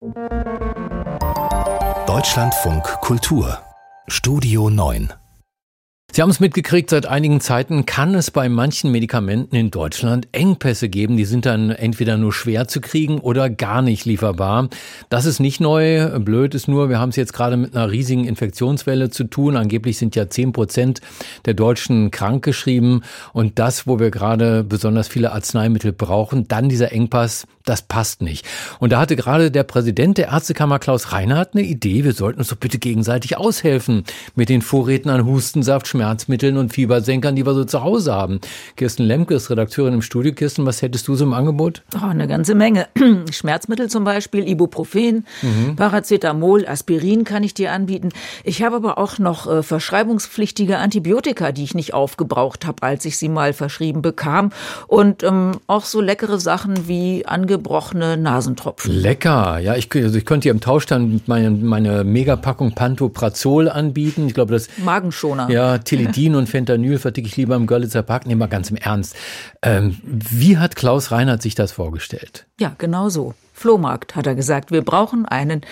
Deutschlandfunk Kultur Studio 9. Sie haben es mitgekriegt, seit einigen Zeiten kann es bei manchen Medikamenten in Deutschland Engpässe geben. Die sind dann entweder nur schwer zu kriegen oder gar nicht lieferbar. Das ist nicht neu. Blöd ist nur, wir haben es jetzt gerade mit einer riesigen Infektionswelle zu tun. Angeblich sind ja 10% der Deutschen krankgeschrieben. Und das, wo wir gerade besonders viele Arzneimittel brauchen, dann dieser Engpass, das passt nicht. Und da hatte gerade der Präsident der Ärztekammer, Klaus Reinhardt, eine Idee. Wir sollten uns doch bitte gegenseitig aushelfen mit den Vorräten an Hustensaft, Schmerzmitteln und Fiebersenkern, die wir so zu Hause haben. Kirsten Lemke ist Redakteurin im Studio. Kirsten, was hättest du so im Angebot? Oh, eine ganze Menge. Schmerzmittel zum Beispiel, Ibuprofen, Paracetamol, Aspirin kann ich dir anbieten. Ich habe aber auch noch verschreibungspflichtige Antibiotika, die ich nicht aufgebraucht habe, als ich sie mal verschrieben bekam. Und auch so leckere Sachen wie angebrochene Nasentropfen. Lecker. Ja, ich könnte dir im Tausch dann meine Megapackung Pantoprazol anbieten. Ich glaube, das Magenschoner. Ja, Tilidin und Fentanyl verticke ich lieber im Görlitzer Park. Nee, mal ganz im Ernst. Wie hat Klaus Reinhardt sich das vorgestellt? Ja, genau so. Flohmarkt, hat er gesagt. Wir brauchen einen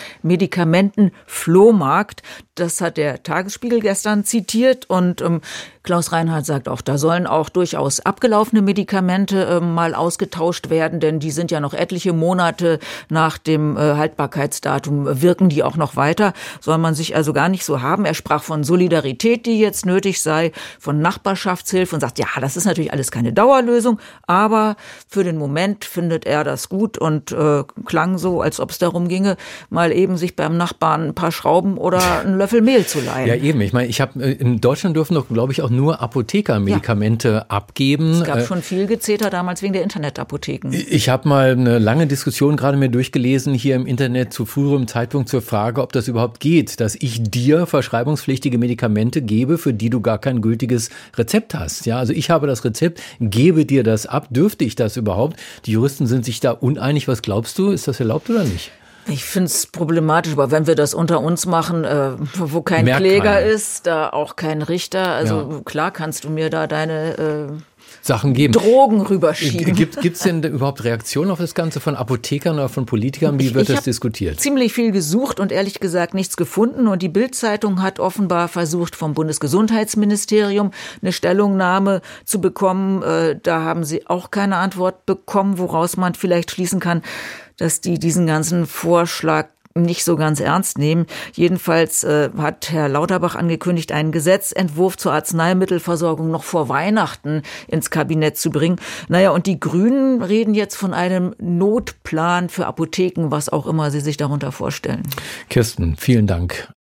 Medikamenten-Flohmarkt. Das hat der Tagesspiegel gestern zitiert. Und Klaus Reinhardt sagt auch, da sollen auch durchaus abgelaufene Medikamente mal ausgetauscht werden, denn die sind ja noch etliche Monate nach dem Haltbarkeitsdatum, wirken die auch noch weiter. Soll man sich also gar nicht so haben. Er sprach von Solidarität, die jetzt nötig sei, von Nachbarschaftshilfe und sagt, ja, das ist natürlich alles keine Dauerlösung, aber für den Moment findet er das gut und klang so, als ob es darum ginge, mal eben sich beim Nachbarn ein paar Schrauben oder einen Löffel Mehl zu leihen. Ja, eben. Ich meine, in Deutschland dürfen doch, glaube ich, auch nur Apotheker Medikamente abgeben. Es gab schon viel Gezeter damals wegen der Internetapotheken. Ich habe mal eine lange Diskussion gerade mir durchgelesen hier im Internet zu früherem Zeitpunkt zur Frage, ob das überhaupt geht, dass ich dir verschreibungspflichtige Medikamente gebe, für die du gar kein gültiges Rezept hast. Ja, also ich habe das Rezept, gebe dir das ab. Dürfte ich das überhaupt? Die Juristen sind sich da uneinig. Was glaubst du? Ist das erlaubt oder nicht? Ich finde es problematisch, aber wenn wir das unter uns machen, wo kein Kläger ist, da auch kein Richter, also klar kannst du mir da deine Sachen geben. Drogen rüberschieben. Gibt's denn überhaupt Reaktionen auf das Ganze von Apothekern oder von Politikern? Wie wird das diskutiert? Ich habe ziemlich viel gesucht und ehrlich gesagt nichts gefunden. Und die Bild-Zeitung hat offenbar versucht, vom Bundesgesundheitsministerium eine Stellungnahme zu bekommen. Da haben sie auch keine Antwort bekommen, woraus man vielleicht schließen kann, dass die diesen ganzen Vorschlag nicht so ganz ernst nehmen. Jedenfalls hat Herr Lauterbach angekündigt, einen Gesetzentwurf zur Arzneimittelversorgung noch vor Weihnachten ins Kabinett zu bringen. Naja, und die Grünen reden jetzt von einem Notplan für Apotheken, was auch immer sie sich darunter vorstellen. Kirsten, vielen Dank.